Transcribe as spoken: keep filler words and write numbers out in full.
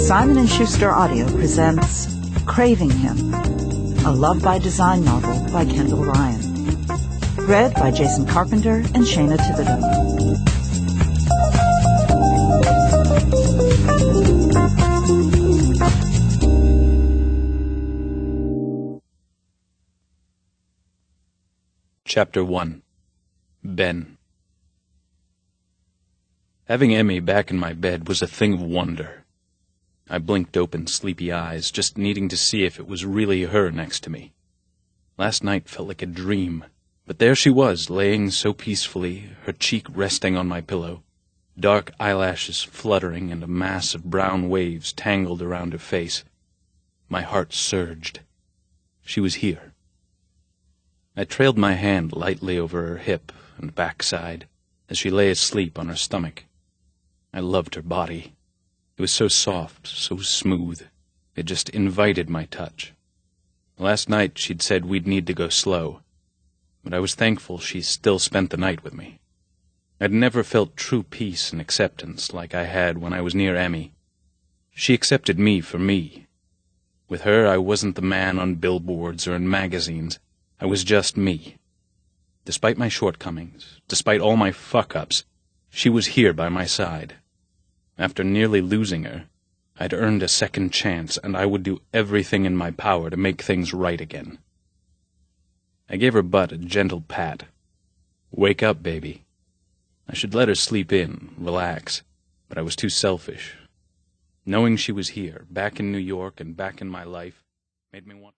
Simon and Schuster Audio presents Craving Him, a Love by Design novel by Kendall Ryan. Read by Jason Carpenter and Shana Thibodeau. Chapter one. Ben. Having Emmy back in my bed was a thing of wonder. I blinked open sleepy eyes, just needing to see if it was really her next to me. Last night felt like a dream, but there she was, laying so peacefully, her cheek resting on my pillow, dark eyelashes fluttering and a mass of brown waves tangled around her face. My heart surged. She was here. I trailed my hand lightly over her hip and backside as she lay asleep on her stomach. I loved her body. It was so soft, so smooth. It just invited my touch. Last night she'd said we'd need to go slow, but I was thankful she still spent the night with me. I'd never felt true peace and acceptance like I had when I was near Emmy. She accepted me for me. With her, I wasn't the man on billboards or in magazines. I was just me. Despite my shortcomings, despite all my fuck-ups, she was here by my side. After nearly losing her, I'd earned a second chance, and I would do everything in my power to make things right again. I gave her butt a gentle pat. Wake up, baby. I should let her sleep in, relax, but I was too selfish. Knowing she was here, back in New York and back in my life, made me want